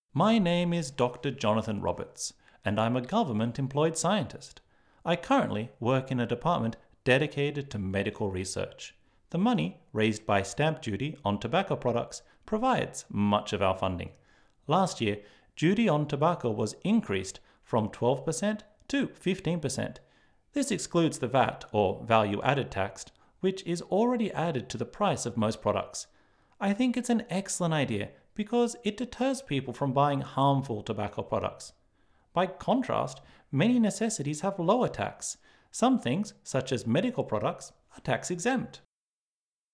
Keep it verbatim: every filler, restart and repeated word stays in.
My name is Doctor Jonathan Roberts, and I'm a government-employed scientist. I currently work in a department dedicated to medical research. The money raised by stamp duty on tobacco products provides much of our funding. Last year, duty on tobacco was increased from twelve percent to fifteen percent. This excludes the V A T, or value added tax, which is already added to the price of most products. I think it's an excellent idea because it deters people from buying harmful tobacco products. By contrast, many necessities have lower tax. Some things, such as medical products, are tax exempt.